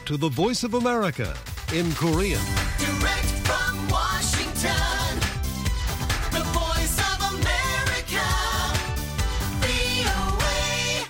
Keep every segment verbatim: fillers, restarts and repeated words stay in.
to the Voice of America in Korean. Direct from Washington, the Voice of America, 브이오에이.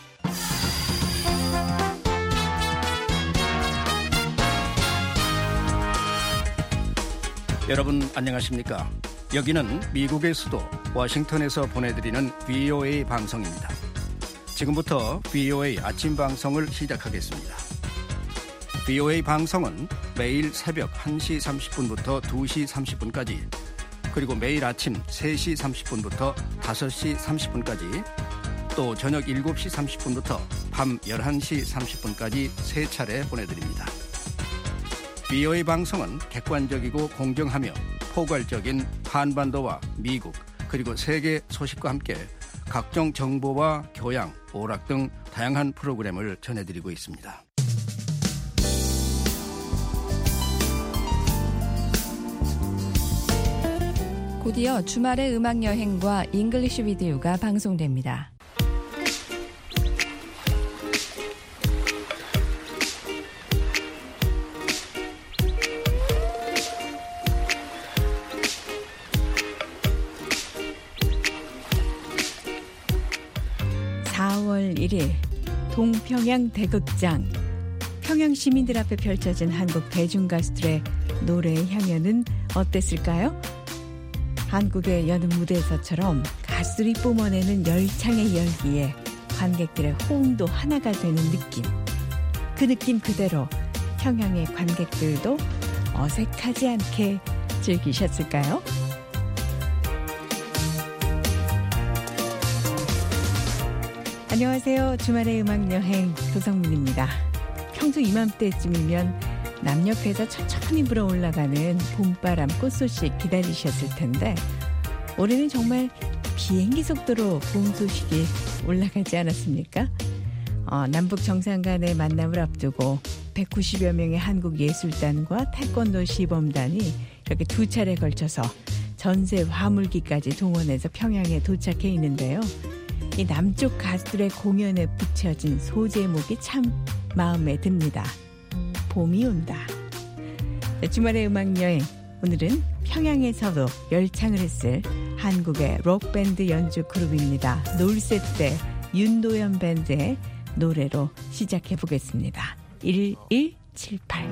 여러분 안녕하십니까? 여기는 미국의 수도 워싱턴에서 보내드리는 브이오에이 방송입니다. 지금부터 브이오에이 아침 방송을 시작하겠습니다. 브이오에이 방송은 매일 새벽 한 시 삼십 분부터 두 시 삼십 분까지, 그리고 매일 아침 세 시 삼십 분부터 다섯 시 삼십 분까지, 또 저녁 일곱 시 삼십 분부터 밤 열한 시 삼십 분까지 세 차례 보내드립니다. 브이오에이 방송은 객관적이고 공정하며 포괄적인 한반도와 미국 그리고 세계 소식과 함께 각종 정보와 교양, 오락 등 다양한 프로그램을 전해드리고 있습니다. 곧이어 주말의 음악여행과 잉글리시 비디오가 방송됩니다. 사월 일일 동평양 대극장, 평양 시민들 앞에 펼쳐진 한국 대중가수들의 노래의 향연은 어땠을까요? 한국의 여느 무대에서처럼 가수들이 뿜어내는 열창의 열기에 관객들의 호응도 하나가 되는 느낌. 그 느낌 그대로 평양의 관객들도 어색하지 않게 즐기셨을까요? 안녕하세요. 주말의 음악여행 도성민입니다. 평소 이맘때쯤이면 남 옆에서 천천히 불어올라가는 봄바람 꽃소식 기다리셨을 텐데, 올해는 정말 비행기 속도로 봄 소식이 올라가지 않았습니까? 어, 남북 정상 간의 만남을 앞두고 백구십여 명의 한국 예술단과 태권도 시범단이 이렇게 두 차례 걸쳐서 전세 화물기까지 동원해서 평양에 도착해 있는데요. 이 남쪽 가수들의 공연에 붙여진 소제목이 참 마음에 듭니다. 봄이 온다. 주말의 음악여행, 오늘은 평양에서도 열창을 했을 한국의 록밴드 연주 그룹입니다. 놀세때 윤도현 밴드의 노래로 시작해보겠습니다. 일일칠팔.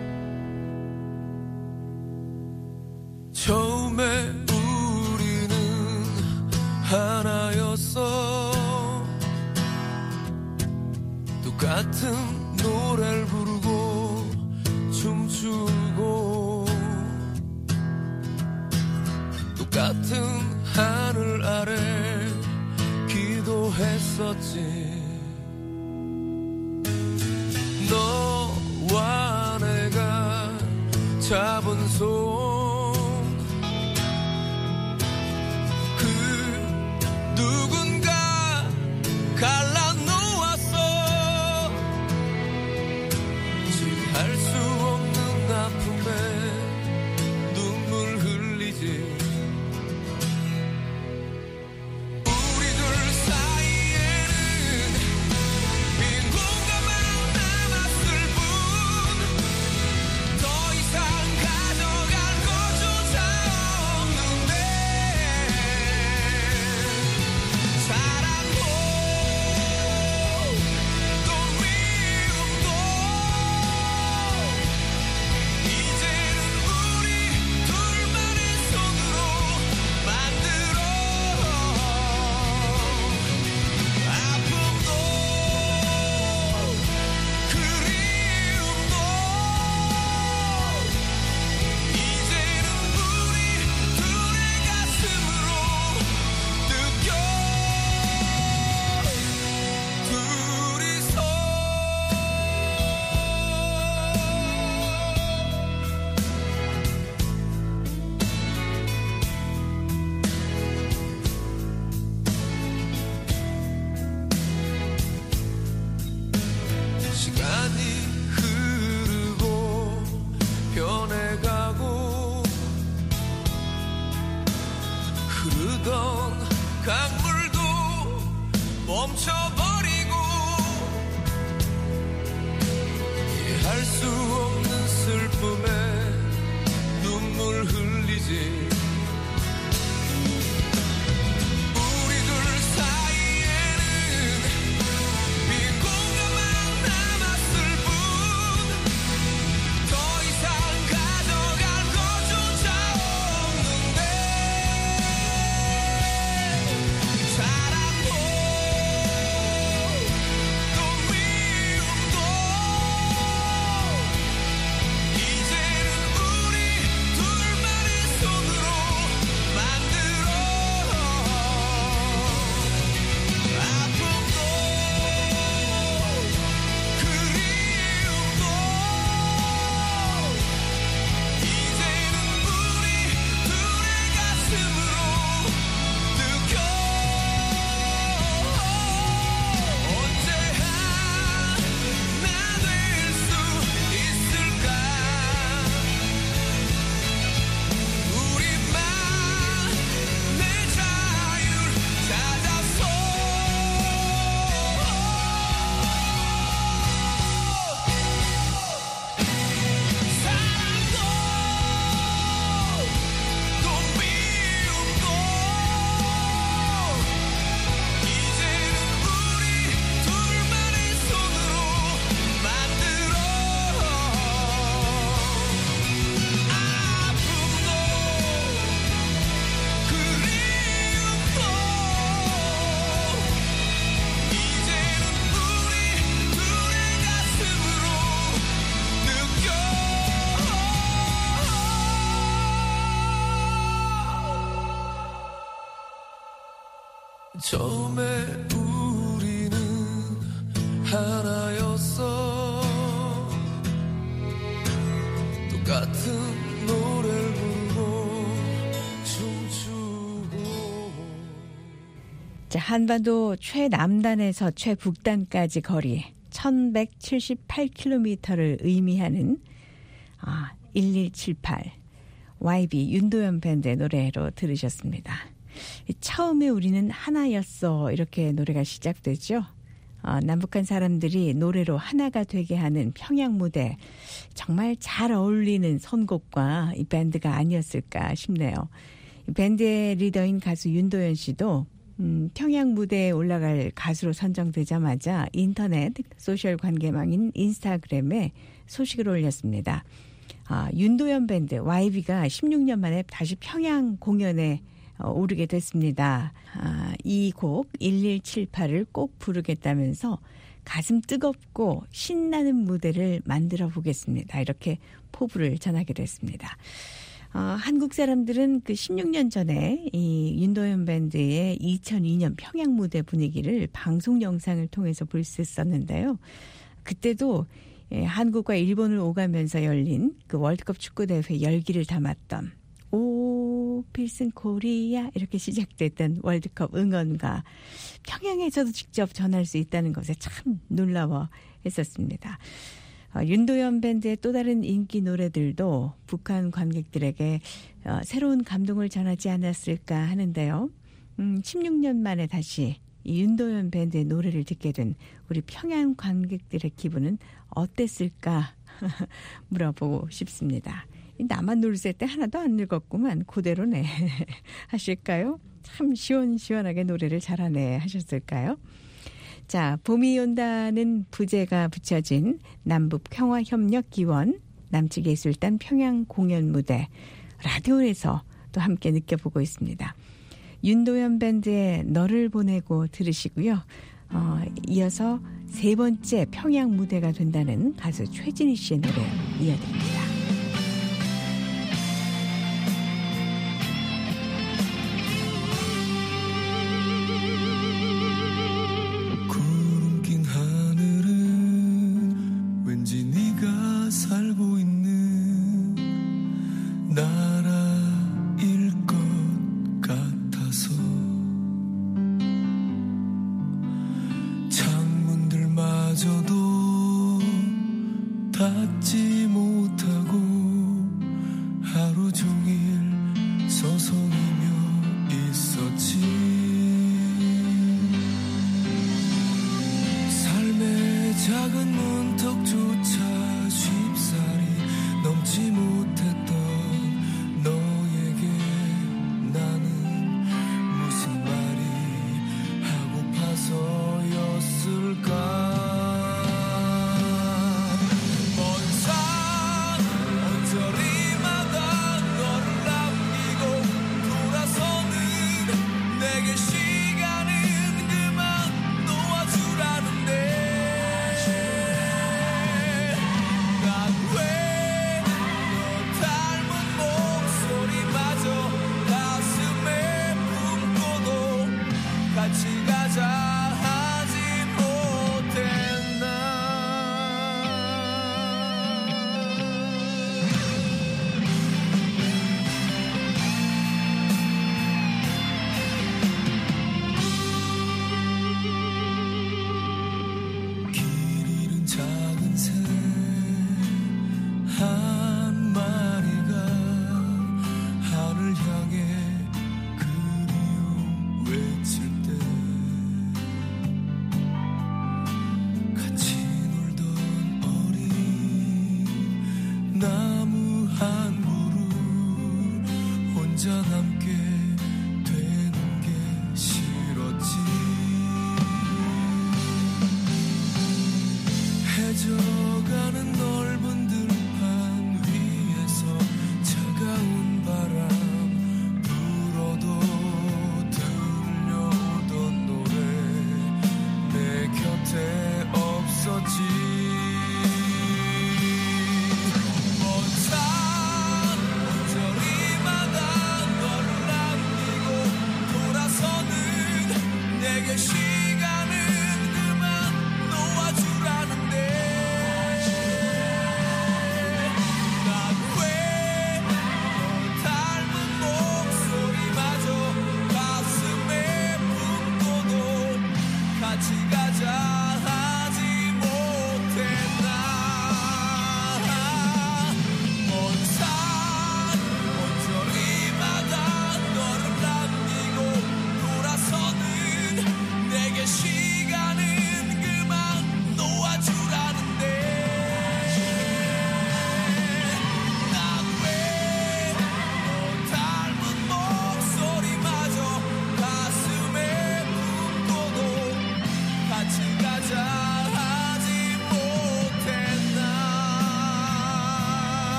처음에 우리는 하나였어. 똑같은 노래를 부르고 춤추고 똑같은 하늘 아래 기도했었지. 너와 내가 잡은 손, 그 누군가 갈라놓았어. 할 수 없는 아픔에 눈물 흘리지. 우리들 사이에는 빈 공간만 남았을 뿐, 더 이상 가져갈 것조차 없는데, 사랑도 또 미움도 수 없는 슬픔에 눈물 흘리지. 우리들 사이에는 빈 공간만 남았을 뿐 더 이상 가져갈 것조차 없는데 사랑도 또 미움도 이제는 우리 둘만의 손으로 만들어 아픔도 그리움도 이제는 우리 둘의 가슴으로 느껴. 언제 하나 될 수 있을까. 우리만의 자유를 찾아서 사랑도 또 미움도 이제는 우리 둘만의 손으로 만들어 아픔도 그리움도 이제는 우리 둘의 가슴으로 느껴. 처음에 우리는 하나였어. 똑같은 노래를 부르고 춤추고. 자, 한반도 최남단에서 최북단까지 거리 천백칠십팔 킬로미터를 의미하는 아, 일일칠팔 와이비 윤도현 밴드의 노래로 들으셨습니다. 처음에 우리는 하나였어 이렇게 노래가 시작되죠. 어, 남북한 사람들이 노래로 하나가 되게 하는 평양 무대, 정말 잘 어울리는 선곡과 이 밴드가 아니었을까 싶네요. 이 밴드의 리더인 가수 윤도현 씨도 음, 평양 무대에 올라갈 가수로 선정되자마자 인터넷 소셜 관계망인 인스타그램에 소식을 올렸습니다. 아, 윤도현 밴드 와이비가 십육 년 만에 다시 평양 공연에 어, 오르게 됐습니다. 아, 이 곡 일일칠팔을 꼭 부르겠다면서 가슴 뜨겁고 신나는 무대를 만들어 보겠습니다. 이렇게 포부를 전하게 됐습니다. 어, 한국 사람들은 그 십육 년 전에 이 윤도현 밴드의 이천이 년 평양 무대 분위기를 방송 영상을 통해서 볼 수 있었는데요. 그때도 예, 한국과 일본을 오가면서 열린 그 월드컵 축구대회 열기를 담았던 오 필승 코리아 이렇게 시작됐던 월드컵 응원가 평양에서도 직접 전할 수 있다는 것에 참 놀라워했었습니다. 어, 윤도현 밴드의 또 다른 인기 노래들도 북한 관객들에게 어, 새로운 감동을 전하지 않았을까 하는데요. 음, 십육 년 만에 다시 이 윤도현 밴드의 노래를 듣게 된 우리 평양 관객들의 기분은 어땠을까 물어보고 싶습니다. 나만 놀세 때 하나도 안 늙었구만 그대로네 하실까요? 참 시원시원하게 노래를 잘하네 하셨을까요? 자, 봄이 온다는 부제가 붙여진 남북평화협력기원 남측예술단 평양 공연 무대 라디오에서 또 함께 느껴보고 있습니다. 윤도현 밴드의 너를 보내고 들으시고요. 어, 이어서 세 번째 평양 무대가 된다는 가수 최진희 씨의 노래 이어드립니다. 구름 낀 하늘은 왠지 네가 살고 있는 나라일 것 같아서 창문들마저도 닫지 못하고 하루 종일 서성이며 있었지. 삶의 작은 문턱조차 쉬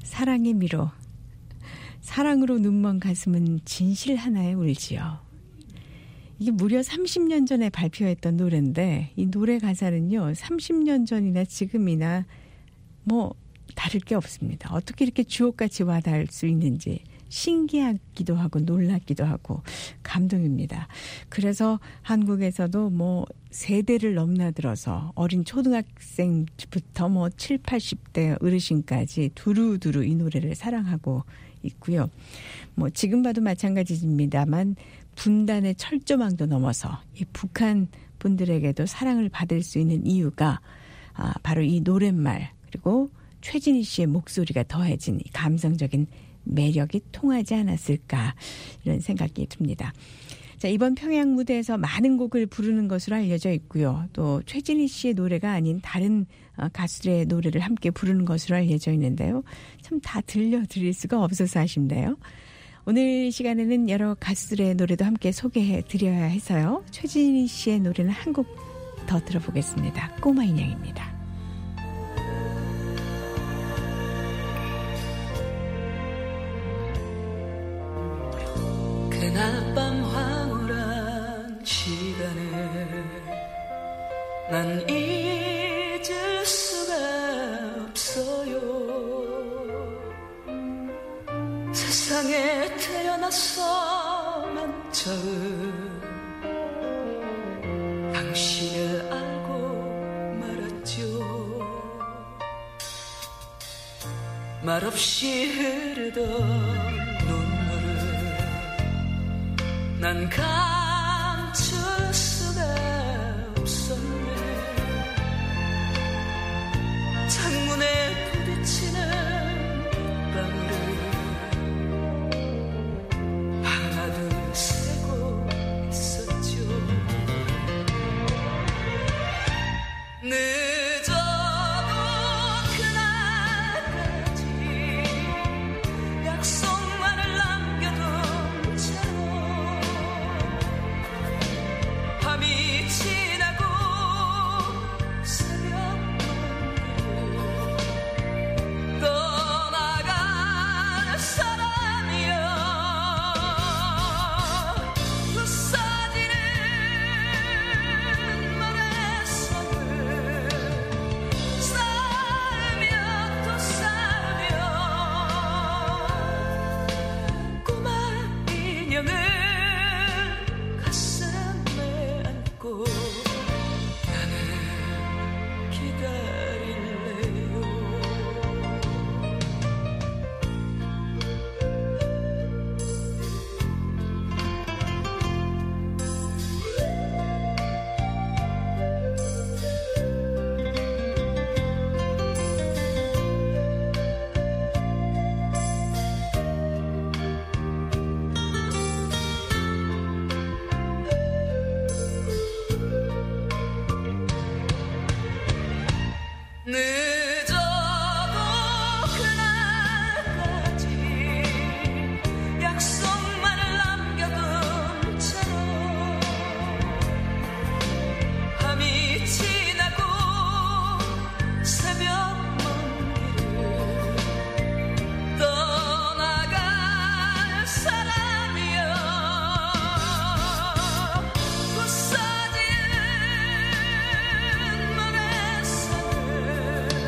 사랑의 미로. 사랑으로 눈먼 가슴은 진실 하나에 울지요. 이게 무려 삼십 년 전에 발표했던 노래인데 이 노래 가사는요. 삼십 년 전이나 지금이나 뭐 다를 게 없습니다. 어떻게 이렇게 주옥같이 와닿을 수 있는지 신기하기도 하고 놀랍기도 하고 감동입니다. 그래서 한국에서도 뭐 세대를 넘나들어서 어린 초등학생부터 뭐 칠, 팔십 대 어르신까지 두루두루 이 노래를 사랑하고 있고요. 뭐 지금 봐도 마찬가지입니다만 분단의 철조망도 넘어서 이 북한 분들에게도 사랑을 받을 수 있는 이유가 아, 바로 이 노랫말 그리고 최진희 씨의 목소리가 더해진 이 감성적인 매력이 통하지 않았을까 이런 생각이 듭니다. 자, 이번 평양 무대에서 많은 곡을 부르는 것으로 알려져 있고요. 또 최진희 씨의 노래가 아닌 다른 가수들의 노래를 함께 부르는 것으로 알려져 있는데요. 참 다 들려드릴 수가 없어서 아쉽네요. 오늘 시간에는 여러 가수들의 노래도 함께 소개해 드려야 해서요. 최진희 씨의 노래는 한 곡 더 들어보겠습니다. 꼬마 인형입니다. 그날 밤 황홀한 시간에 난 잊을 수가 없어요. 세상에 태어나서만 처음 당신을 알고 말았죠. 말없이 흐르던 눈물을 난 감출 수가 없었네. 창문에 부딪히는 빗방울을 하나둘 세고 있었죠. 늦어도 그날까지 약속만을 남겨둔 채로 밤이 지나고 새벽 공기를 떠나간 사람이여. 부서지는 모래성을 쌓으며 또 쌓으며 꼬마 인형을 가슴에 안고 나는 기다릴래요. 늦어도 그날까지 약속만을 남겨둔 채로 밤이 지나고 새벽 먼 길을 떠나간 사람이여. 부서진 모래성을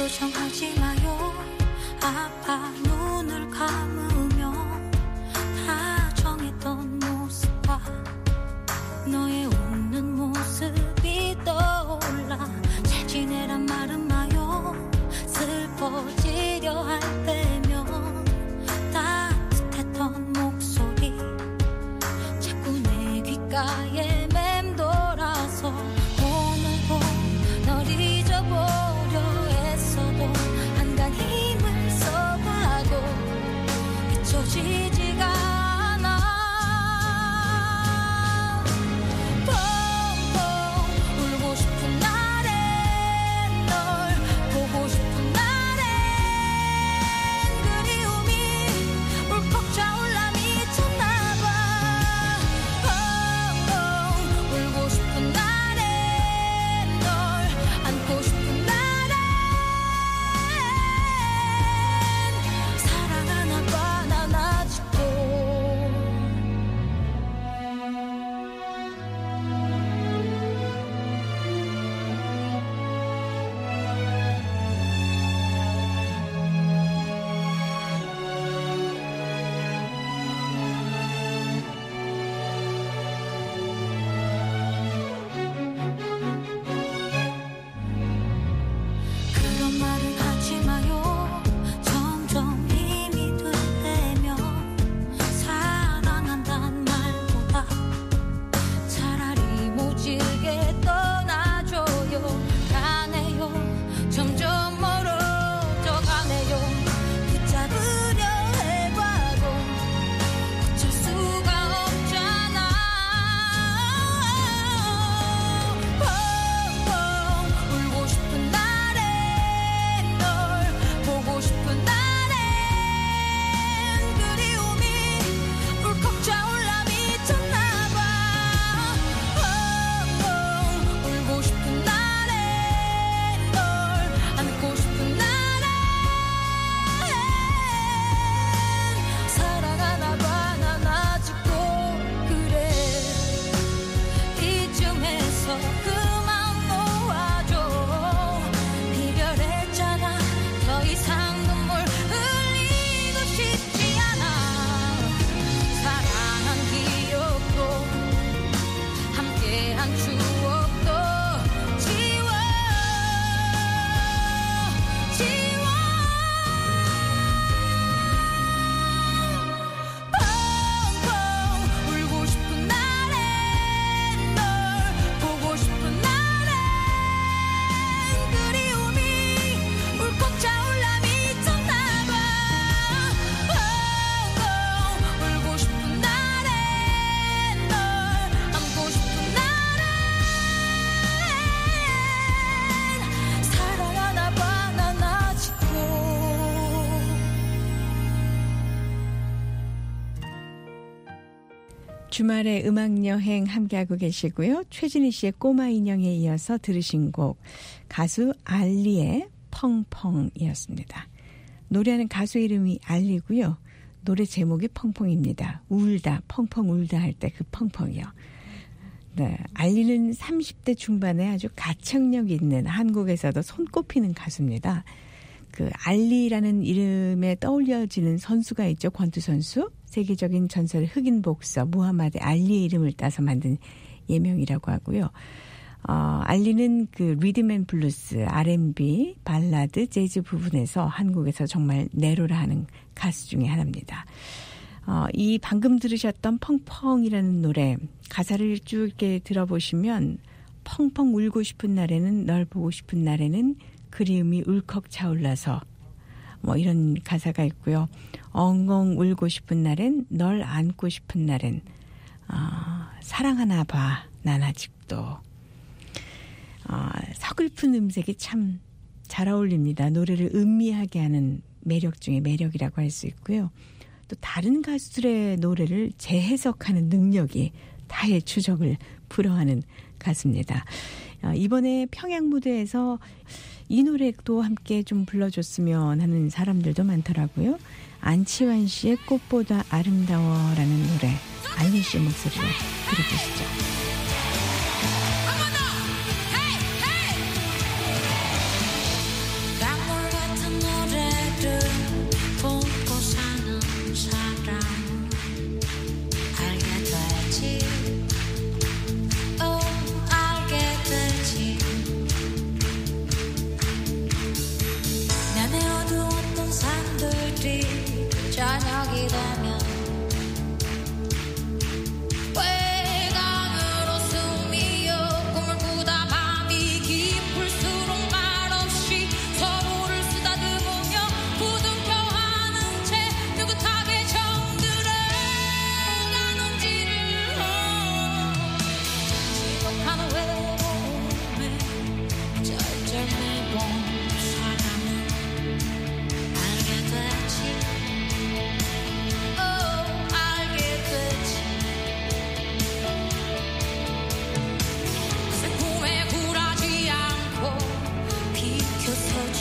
아무도 정하지 마요. 아파 눈을 감으며 다 정했던 모습과 너의 웃는 모습이 떠올라. 잘 지내란 말은 마요. 슬퍼지려 할 때면 따뜻했던 목소리 자꾸 내 귓가에 맴돌아서 오늘도 널 잊어보려 애써도 한간 힘을 써봐도 잊혀지지가 않아. 펑펑 울고 싶은 날엔 널 보고 싶은 날엔 그리움이 울컥 차올라 미쳤나봐. 펑펑 울고 싶은 날엔 널 안고 싶은 날엔 사랑하나봐 난 아직도. 그런 말을 하지 마요. 점점 힘이 들 때면 사랑한단 말보다 차라리 모질게 떠나줘요. 가네요. 점점 멀어져 가네요. 붙잡으려 해봐도 붙일 수가 없잖아. 펑펑 울고 싶은 날엔 널 보고 싶은 날엔 그리움이 울컥 차올라 미쳤나봐. 펑펑 울고 싶은 날엔 널 안고 싶은 날엔 사랑하나봐 난 아직도. 그래 이쯤에서 그만 놓아줘. 이별했잖아. 더 이상 눈물 흘리고 싶지 않아. 사랑한 기억도 함께한 추억도 지워 지워. 펑펑 울고 싶은 날엔 널 보고 싶은 날엔 그리움이 울컥 차올라 미쳤나봐. 펑펑 울고 싶은 날엔 널 안고 싶은 날엔 사랑하나봐 난 아직도. 주말에 음악여행 함께하고 계시고요. 최진희 씨의 꼬마 인형에 이어서 들으신 곡 가수 알리의 펑펑이었습니다. 노래하는 가수 이름이 알리고요. 노래 제목이 펑펑입니다. 울다, 펑펑 울다 할 때 그 펑펑이요. 네, 알리는 삼십 대 중반에 아주 가창력 있는 한국에서도 손꼽히는 가수입니다. 그 알리라는 이름에 떠올려지는 선수가 있죠. 권투 선수. 세계적인 전설의 흑인 복서 무하마드 알리의 이름을 따서 만든 예명이라고 하고요. 어, 알리는 그 리듬 앤 블루스, 알앤비, 발라드, 재즈 부분에서 한국에서 정말 내로라 하는 가수 중에 하나입니다. 어, 이 방금 들으셨던 펑펑이라는 노래 가사를 쭉 이렇게 들어보시면 펑펑 울고 싶은 날에는 널 보고 싶은 날에는 그리움이 울컥 차올라서 뭐 이런 가사가 있고요. 엉엉 울고 싶은 날엔 널 안고 싶은 날엔 어, 사랑하나 봐 난 아직도. 어, 서글픈 음색이 참 잘 어울립니다. 노래를 음미하게 하는 매력 중에 매력이라고 할 수 있고요. 또 다른 가수들의 노래를 재해석하는 능력이 타의 추적을 불허하는 가수입니다. 어, 이번에 평양 무대에서 이 노래도 함께 좀 불러줬으면 하는 사람들도 많더라고요. 안치환 씨의 꽃보다 아름다워라는 노래 알리 씨의 목소리로 들어주시죠. 강물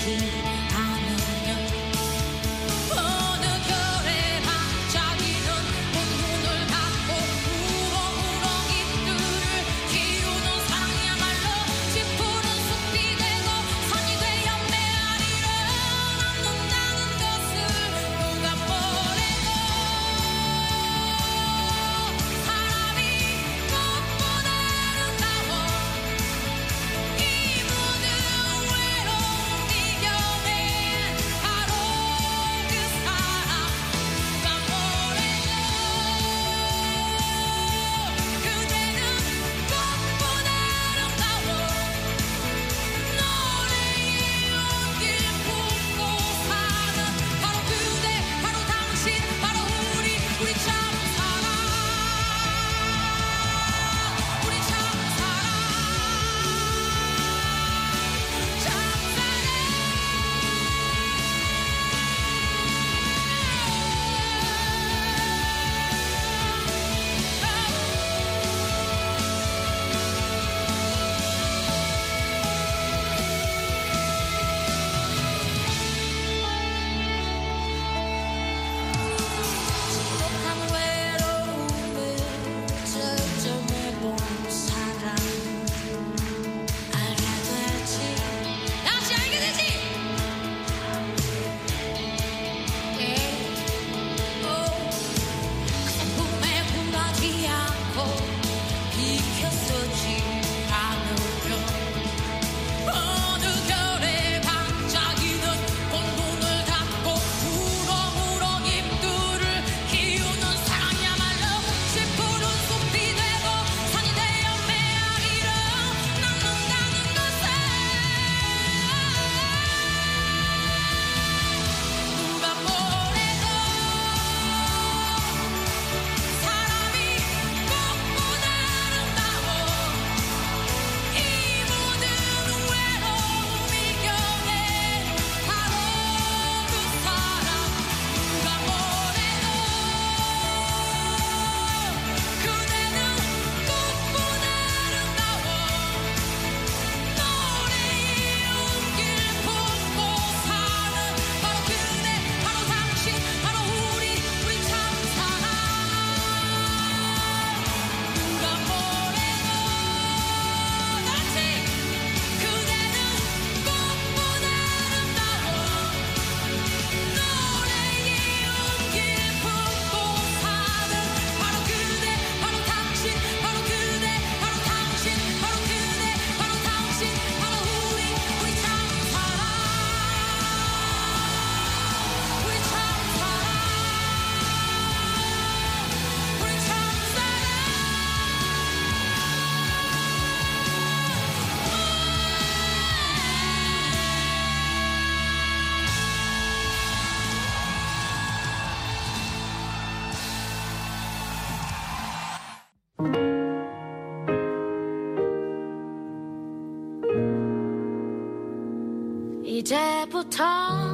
이제부터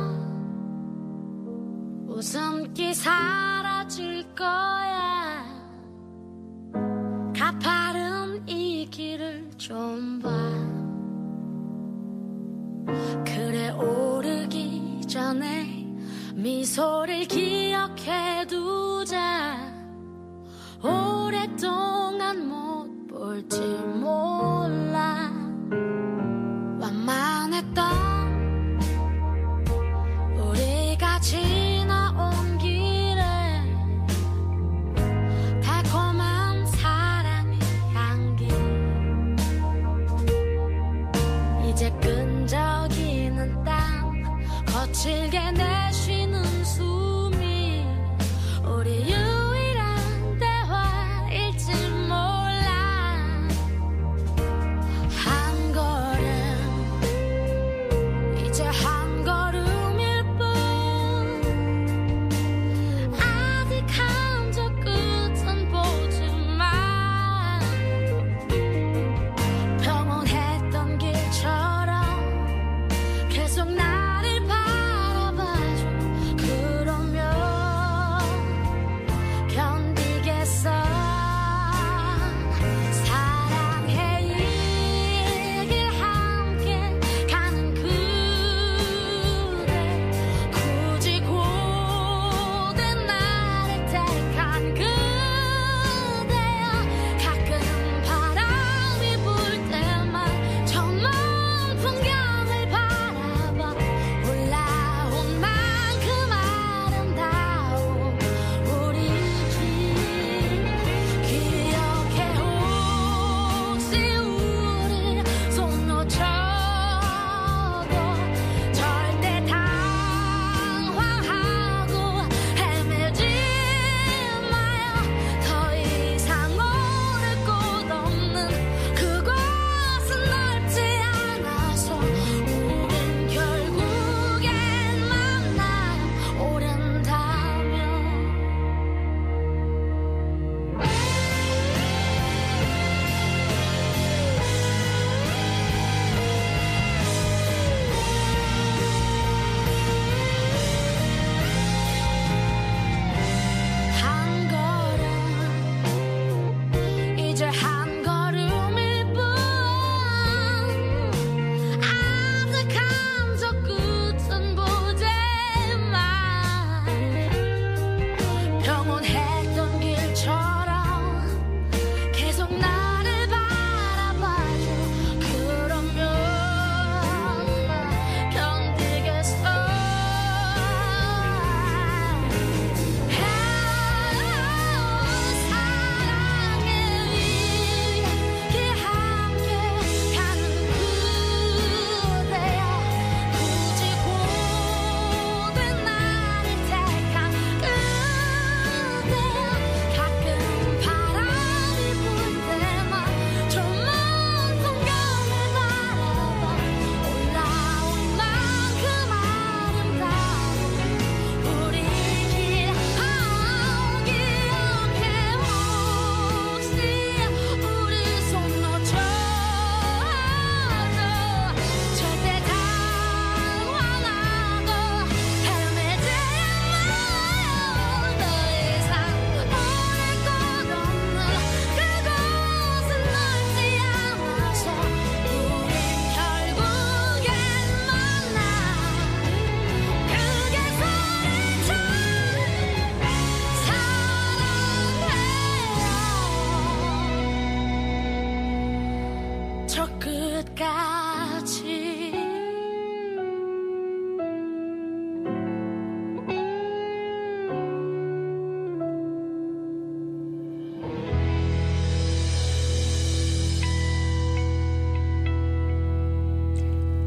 웃음기 사라질 거야. 가파른 이 길을 좀 봐. 그래 오르기 전에 미소를 기억해 두자. 오랫동안 못 볼지 몰라. 완만했던 우리가 지나온 길에 달콤한 사랑의 향기. 이제 끈적이는 땀 거칠게 내쉬는 숨이 우리 유일한 대화일지 몰라. 한 걸음 이제 한 걸음일 뿐. 아직 한 적 끝은 보지만 평온했던 길처럼 계속 나를 바라봐.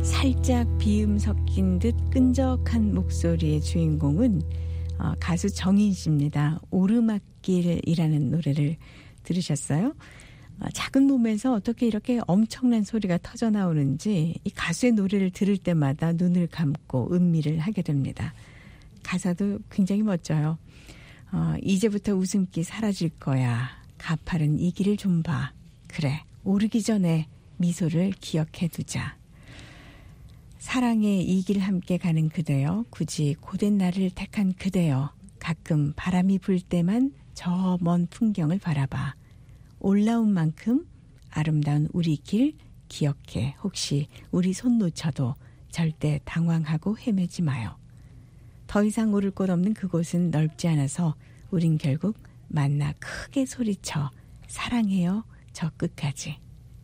살짝 비음 섞인 듯 끈적한 목소리의 주인공은 어, 가수 정인 씨입니다. 오르막길이라는 노래를 들으셨어요? 어, 작은 몸에서 어떻게 이렇게 엄청난 소리가 터져 나오는지 이 가수의 노래를 들을 때마다 눈을 감고 음미를 하게 됩니다. 가사도 굉장히 멋져요. 어, 이제부터 웃음기 사라질 거야. 가파른 이 길을 좀 봐. 그래, 오르기 전에 미소를 기억해 두자. 사랑의 이 길 함께 가는 그대여, 굳이 고된 나를 택한 그대여, 가끔 바람이 불 때만 저 먼 풍경을 바라봐. 올라온 만큼 아름다운 우리 길 기억해. 혹시 우리 손 놓쳐도 절대 당황하고 헤매지 마요. 더 이상 오를 곳 없는 그곳은 넓지 않아서 우린 결국 만나 크게 소리쳐 사랑해요 저 끝까지.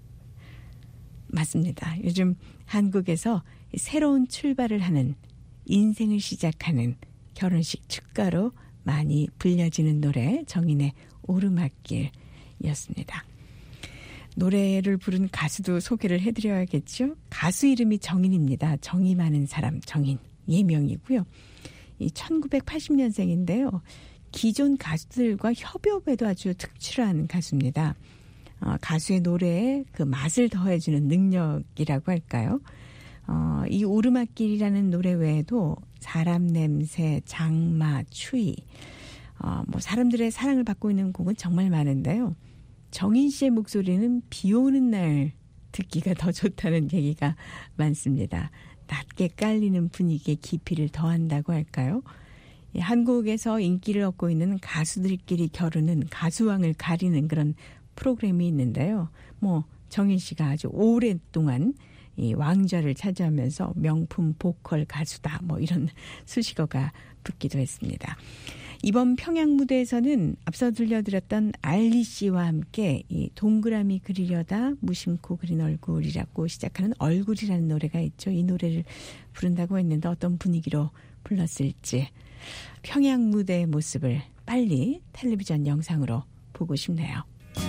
맞습니다. 요즘 한국에서 새로운 출발을 하는, 인생을 시작하는 결혼식 축가로 많이 불려지는 노래, 정인의 오르막길이었습니다. 노래를 부른 가수도 소개를 해드려야겠죠. 가수 이름이 정인입니다. 정이 많은 사람, 정인. 예명이고요. 이 천구백팔십 년생인데요. 기존 가수들과 협업에도 아주 특출한 가수입니다. 어, 가수의 노래에 그 맛을 더해주는 능력이라고 할까요? 어, 이 오르막길이라는 노래 외에도 사람 냄새, 장마, 추위, 어, 뭐 사람들의 사랑을 받고 있는 곡은 정말 많은데요. 정인 씨의 목소리는 비 오는 날 듣기가 더 좋다는 얘기가 많습니다. 낮게 깔리는 분위기에 깊이를 더한다고 할까요? 예, 한국에서 인기를 얻고 있는 가수들끼리 겨루는 가수왕을 가리는 그런 프로그램이 있는데요. 뭐 정인 씨가 아주 오랫동안 이 왕좌를 차지하면서 명품 보컬 가수다, 뭐 이런 수식어가 붙기도 했습니다. 이번 평양 무대에서는 앞서 들려드렸던 알리 씨와 함께 이 동그라미 그리려다 무심코 그린 얼굴이라고 시작하는 얼굴이라는 노래가 있죠. 이 노래를 부른다고 했는데 어떤 분위기로 불렀을지 평양 무대의 모습을 빨리 텔레비전 영상으로 보고 싶네요.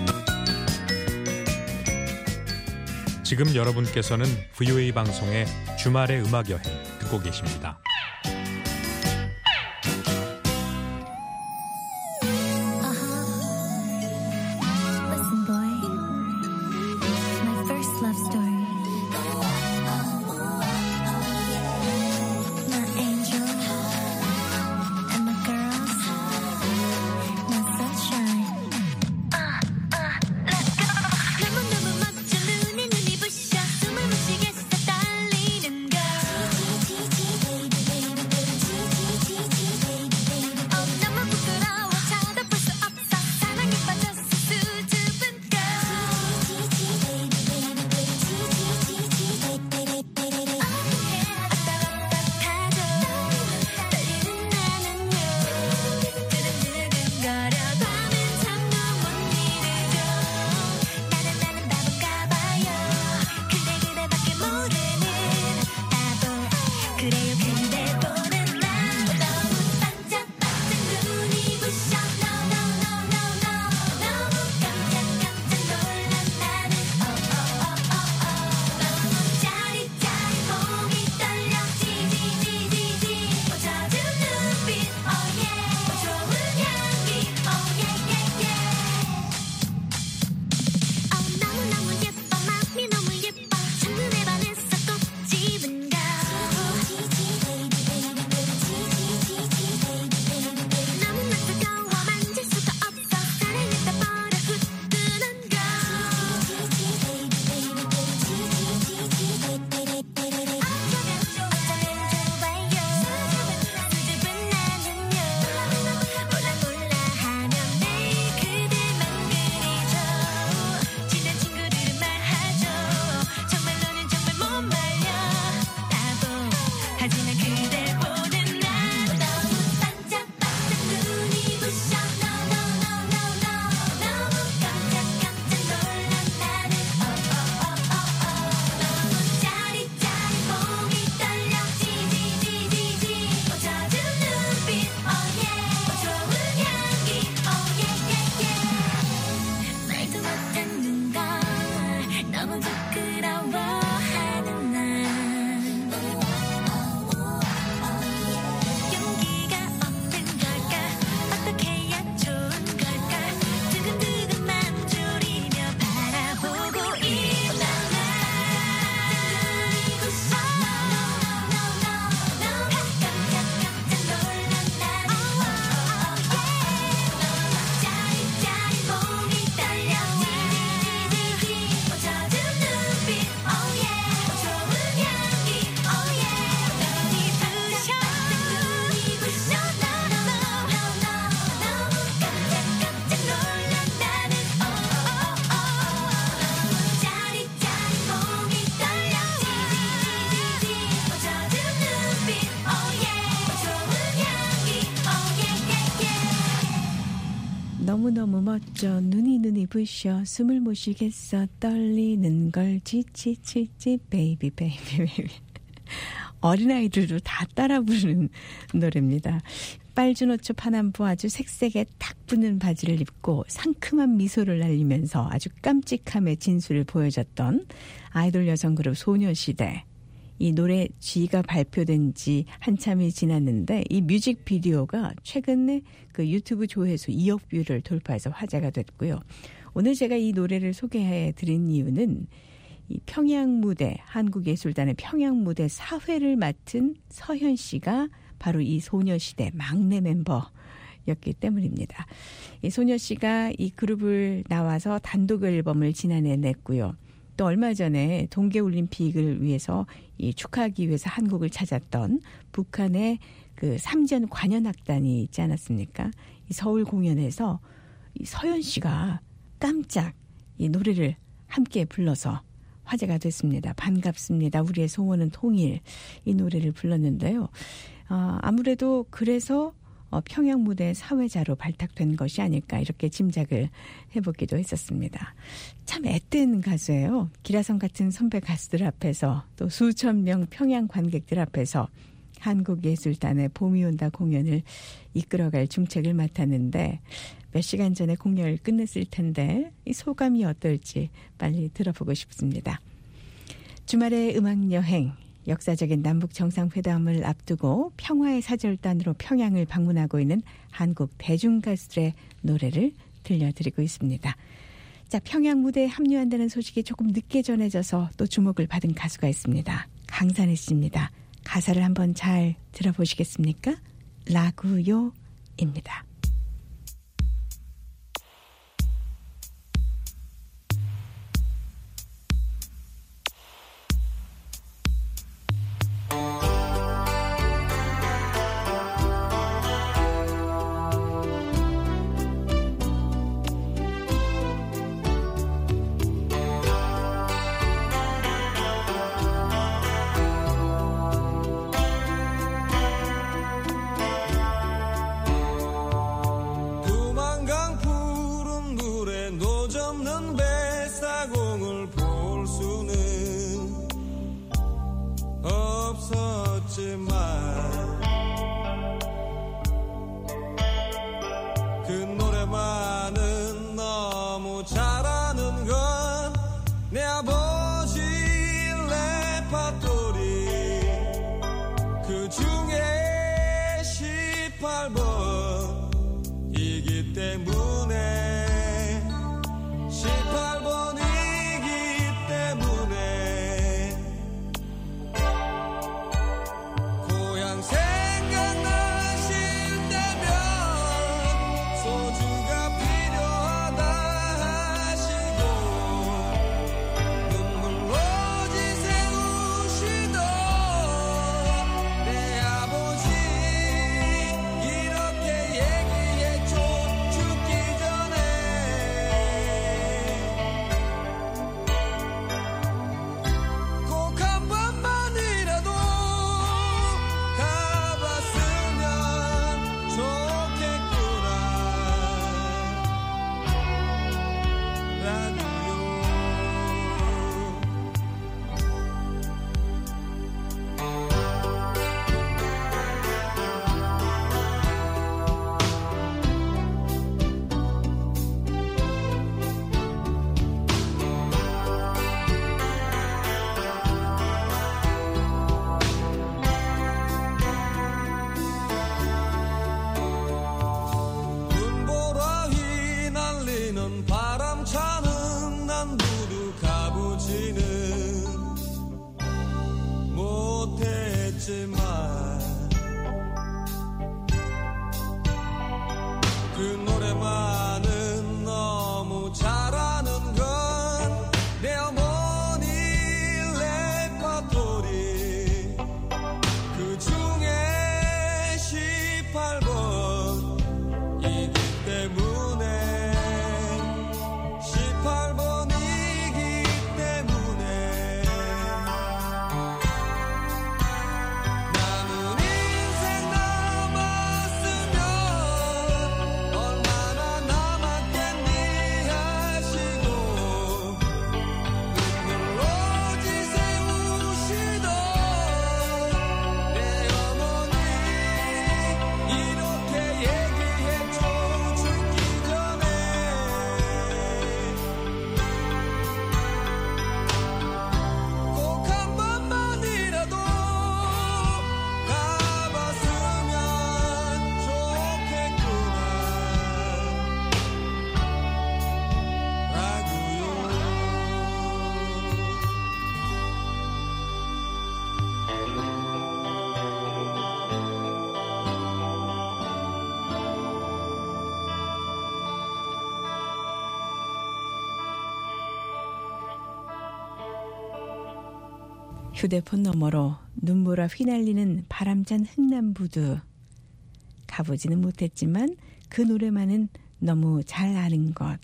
지금 여러분께서는 브이오에이 방송의 주말의 음악여행 듣고 계십니다. Listen, boy, it's my first love story. My angel and my girls, my sunshine. Uh, uh, let's go. 너무너무 멋져 눈에 눈이 부셔 숨을 못 쉬겠어 떨리는 걸. 너무너무 멋져 눈이 눈이 부셔 숨을 못 쉬겠어 떨리는 걸 지치치치 베이비 베이비 베이비 어린아이들도 다 따라 부르는 노래입니다. 빨주노초 파남보 아주 색색에 탁 붙는 바지를 입고 상큼한 미소를 날리면서 아주 깜찍함의 진수를 보여줬던 아이돌 여성 그룹 소녀시대. 이 노래 G가 발표된 지 한참이 지났는데 이 뮤직비디오가 최근에 그 유튜브 조회수 이억 뷰를 돌파해서 화제가 됐고요. 오늘 제가 이 노래를 소개해 드린 이유는 이 평양 무대, 한국예술단의 평양 무대 사회를 맡은 서현 씨가 바로 이 소녀시대 막내 멤버였기 때문입니다. 이 소녀 씨가 이 그룹을 나와서 단독 앨범을 지난해 냈고요. 또 얼마 전에 동계올림픽을 위해서 이 축하하기 위해서 한국을 찾았던 북한의 그 삼전 관현악단이 있지 않았습니까? 이 서울 공연에서 이 서현 씨가 깜짝 이 노래를 함께 불러서 화제가 됐습니다. 반갑습니다. 우리의 소원은 통일 이 노래를 불렀는데요. 어, 아무래도 그래서 어, 평양 무대 사회자로 발탁된 것이 아닐까 이렇게 짐작을 해보기도 했었습니다. 참 앳된 가수예요. 기라성 같은 선배 가수들 앞에서 또 수천 명 평양 관객들 앞에서 한국예술단의 봄이 온다 공연을 이끌어갈 중책을 맡았는데 몇 시간 전에 공연을 끝냈을 텐데 이 소감이 어떨지 빨리 들어보고 싶습니다. 주말의 음악여행 역사적인 남북 정상회담을 앞두고 평화의 사절단으로 평양을 방문하고 있는 한국 대중가수들의 노래를 들려드리고 있습니다. 자, 평양 무대에 합류한다는 소식이 조금 늦게 전해져서 또 주목을 받은 가수가 있습니다. 강산혜 씨입니다. 가사를 한번 잘 들어보시겠습니까? 라구요입니다. 남은 인생 남았으면 얼마나 휴대폰 너머로 눈보라 휘날리는 바람찬 흥남부두. 가보지는 못했지만 그 노래만은 너무 잘 아는 것.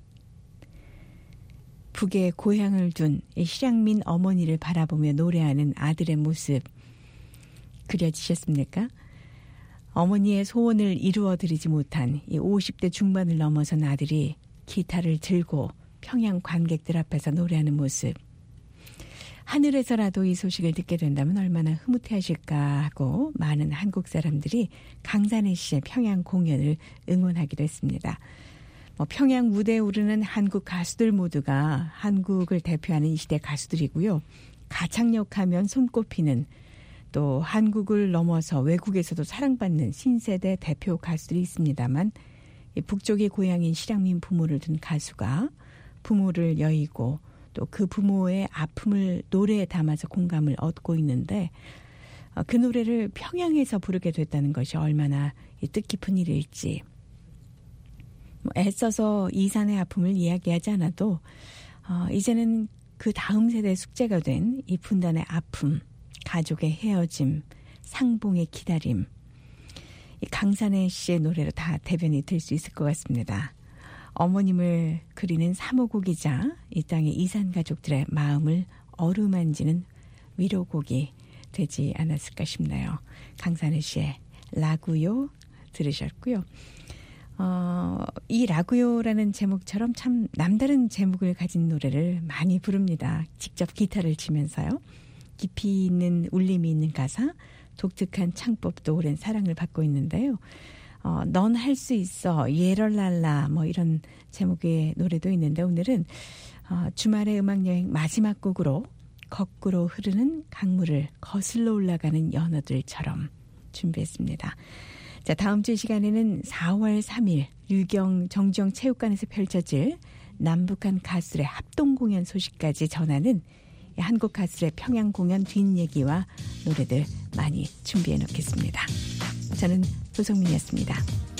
북에 고향을 둔 실향민 어머니를 바라보며 노래하는 아들의 모습 그려지셨습니까? 어머니의 소원을 이루어드리지 못한 이 오십 대 중반을 넘어선 아들이 기타를 들고 평양 관객들 앞에서 노래하는 모습. 하늘에서라도 이 소식을 듣게 된다면 얼마나 흐뭇해하실까 하고 많은 한국 사람들이 강산혜 씨의 평양 공연을 응원하기도 했습니다. 뭐 평양 무대에 오르는 한국 가수들 모두가 한국을 대표하는 이 시대 가수들이고요. 가창력 하면 손꼽히는 또 한국을 넘어서 외국에서도 사랑받는 신세대 대표 가수들이 있습니다만 북쪽의 고향인 실향민 부모를 둔 가수가 부모를 여의고 또 그 부모의 아픔을 노래에 담아서 공감을 얻고 있는데 그 노래를 평양에서 부르게 됐다는 것이 얼마나 뜻깊은 일일지. 애써서 이산의 아픔을 이야기하지 않아도 어, 이제는 그 다음 세대의 숙제가 된 이 분단의 아픔, 가족의 헤어짐, 상봉의 기다림. 이 강산혜 씨의 노래로 다 대변이 될 수 있을 것 같습니다. 어머님을 그리는 사모곡이자 이 땅의 이산 가족들의 마음을 어루만지는 위로곡이 되지 않았을까 싶네요. 강산혜 씨의 라구요 들으셨고요. 어, 이 라구요라는 제목처럼 참 남다른 제목을 가진 노래를 많이 부릅니다. 직접 기타를 치면서요. 깊이 있는 울림이 있는 가사, 독특한 창법도 오랜 사랑을 받고 있는데요. 어, 넌 할 수 있어, 예럴랄라 뭐 이런 제목의 노래도 있는데 오늘은 어, 주말의 음악여행 마지막 곡으로 거꾸로 흐르는 강물을 거슬러 올라가는 연어들처럼 준비했습니다. 자, 다음 주 이 시간에는 사월 삼일 유경 정주영 체육관에서 펼쳐질 남북한 가수들의 합동 공연 소식까지 전하는 한국 가수들의 평양 공연 뒷얘기와 노래들 많이 준비해 놓겠습니다. 저는 조성민이었습니다.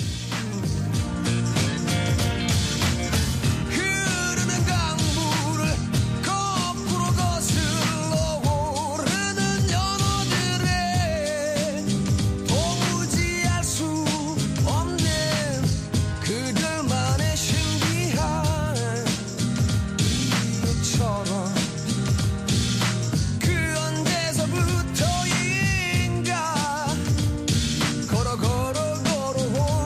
흐르는 강물을 거꾸로 거슬러 오르는 연어들의 도무지 알 수 없는 그들만의 신비한 이유처럼 그 언제서부터인가 걸어 걸어 걸어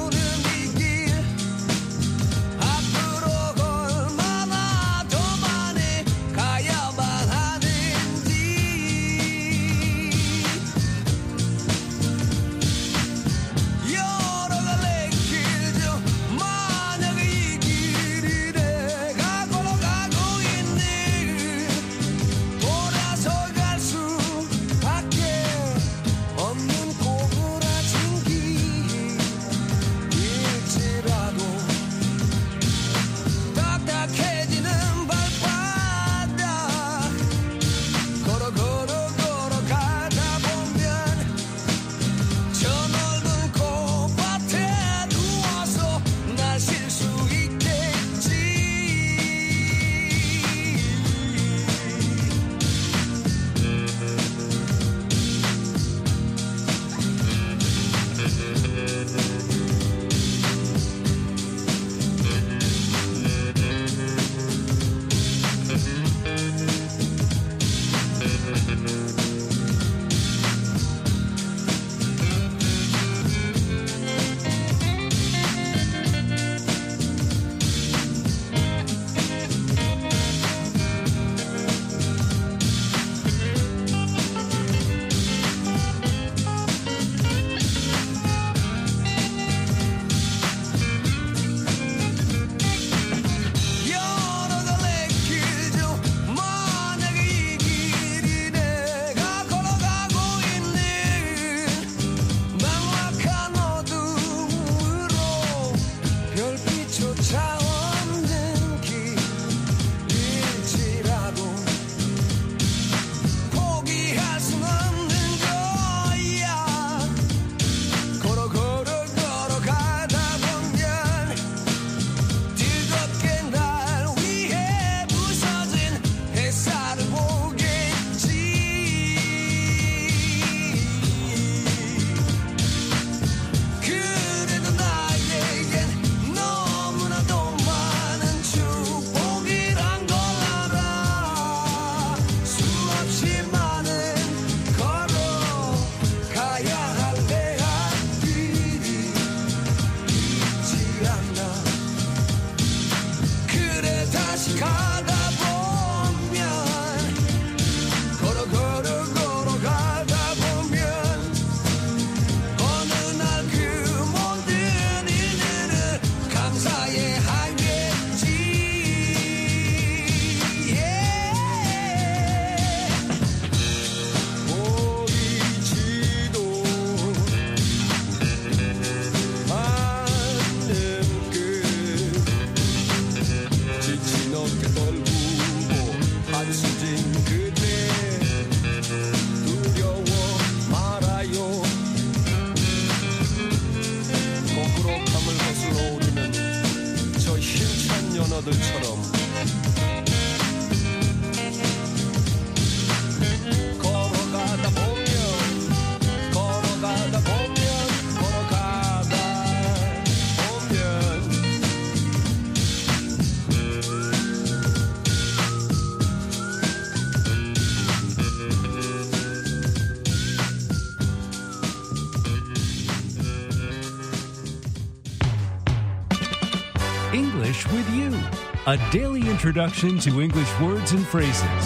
English with You, a daily introduction to English words and phrases.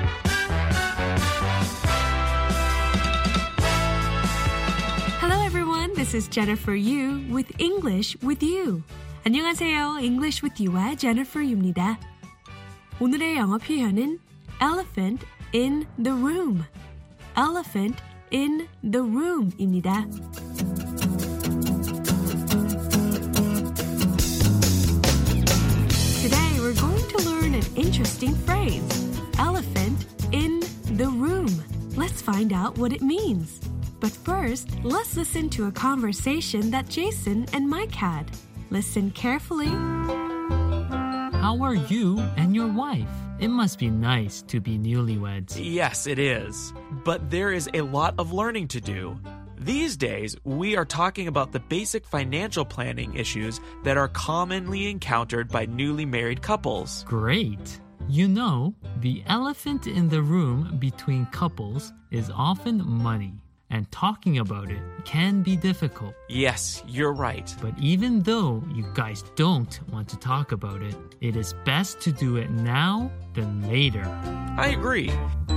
Hello everyone, this is Jennifer Yu with English with You. 안녕하세요, English with You와 Jennifer Yu입니다. 오늘의 영어 표현은 elephant in the room. elephant in the room입니다. Today we're going to learn an interesting phrase, elephant in the room. Let's find out what it means. But first, let's listen to a conversation that Jason and Mike had. Listen carefully. How are you and your wife? It must be nice to be newlyweds. Yes, it is. But there is a lot of learning to do. These days, we are talking about the basic financial planning issues that are commonly encountered by newly married couples. Great. You know, the elephant in the room between couples is often money. And talking about it can be difficult. Yes, you're right. But even though you guys don't want to talk about it, it is best to do it now than later. I agree.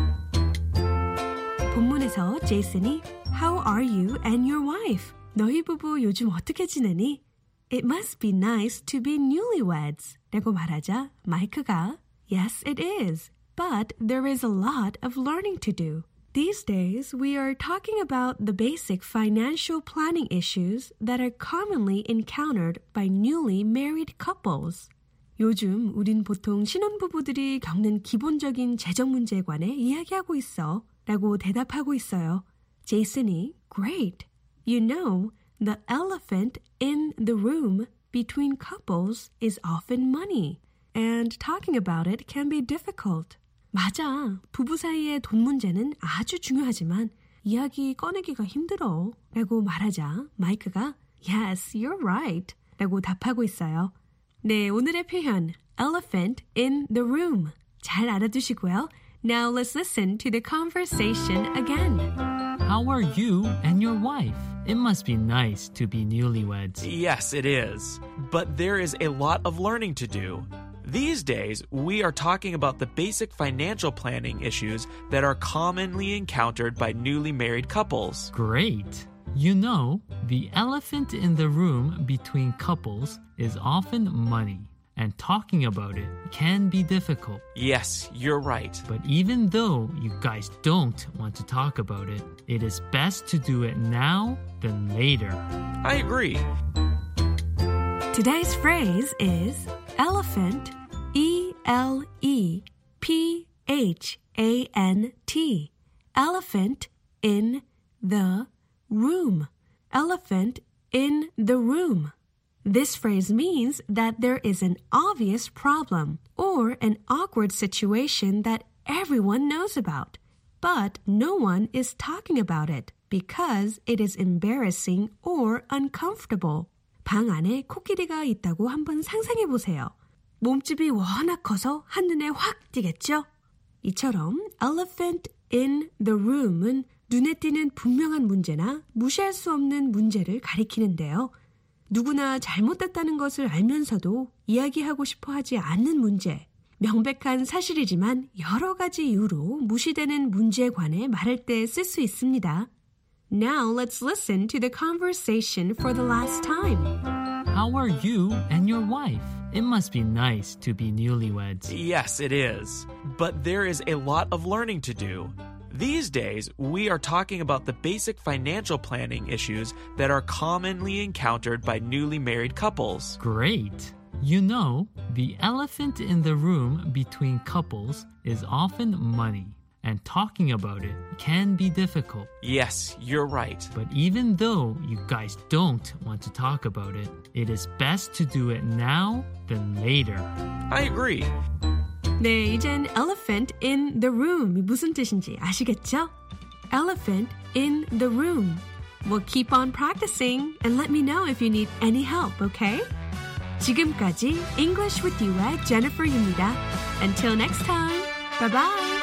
본문에서 제이슨이 How are you and your wife? 너희 부부 요즘 어떻게 지내니? It must be nice to be newlyweds. 라고 말하자 마이크가 Yes, it is. But there is a lot of learning to do. These days, we are talking about the basic financial planning issues that are commonly encountered by newly married couples. 요즘 우린 보통 신혼부부들이 겪는 기본적인 재정 문제에 관해 이야기하고 있어 라고 대답하고 있어요. 제이슨이 Great. You know, the elephant in the room between couples is often money. And talking about it can be difficult. 맞아. 부부 사이의 돈 문제는 아주 중요하지만 이야기 꺼내기가 힘들어. 라고 말하자 마이크가 Yes, you're right. 라고 답하고 있어요. 네, 오늘의 표현 elephant in the room. 잘 알아두시고요. Now let's listen to the conversation again. How are you and your wife? It must be nice to be newlyweds. Yes, it is. But there is a lot of learning to do. These days, we are talking about the basic financial planning issues that are commonly encountered by newly married couples. Great. You know, the elephant in the room between couples is often money. And talking about it can be difficult. Yes, you're right. But even though you guys don't want to talk about it, it is best to do it now than later. I agree. Today's phrase is elephant, E L E P H A N T. Elephant in the room. Elephant in the room. This phrase means that there is an obvious problem or an awkward situation that everyone knows about, but no one is talking about it because it is embarrassing or uncomfortable. 방 안에 코끼리가 있다고 한번 상상해 보세요. 몸집이 워낙 커서 한눈에 확 띄겠죠? 이처럼 elephant in the room은 눈에 띄는 분명한 문제나 무시할 수 없는 문제를 가리키는데요. 누구나 잘못됐다는 것을 알면서도 이야기하고 싶어 하지 않는 문제, 명백한 사실이지만 여러 가지 이유로 무시되는 문제에 관해 말할 때 쓸 수 있습니다. Now let's listen to the conversation for the last time. How are you and your wife? It must be nice to be newlyweds. Yes, it is. But there is a lot of learning to do. These days, we are talking about the basic financial planning issues that are commonly encountered by newly married couples. Great. You know, the elephant in the room between couples is often money. And talking about it can be difficult. Yes, you're right. But even though you guys don't want to talk about it, it is best to do it now than later. I agree. 네, 이젠 elephant in the room이 무슨 뜻인지 아시겠죠? Elephant in the room. We'll keep on practicing and let me know if you need any help, okay? 지금까지 English with You의 Jennifer입니다. Until next time, bye-bye.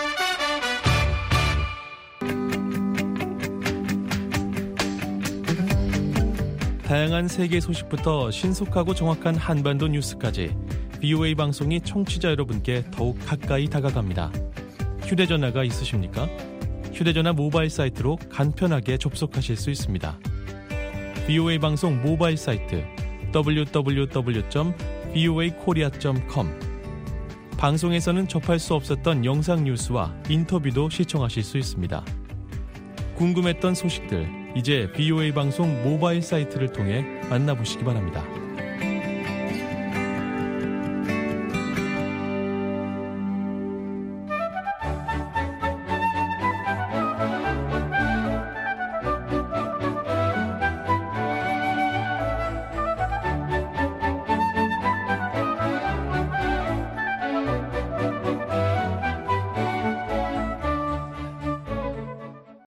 다양한 세계 소식부터 신속하고 정확한 한반도 뉴스까지 브이오에이 방송이 청취자 여러분께 더욱 가까이 다가갑니다. 휴대전화가 있으십니까? 휴대전화 모바일 사이트로 간편하게 접속하실 수 있습니다. 브이오에이 방송 모바일 사이트 더블유 더블유 더블유 점 브이오에이 코리아 점 컴. 방송에서는 접할 수 없었던 영상 뉴스와 인터뷰도 시청하실 수 있습니다. 궁금했던 소식들, 이제 브이오에이 방송 모바일 사이트를 통해 만나보시기 바랍니다.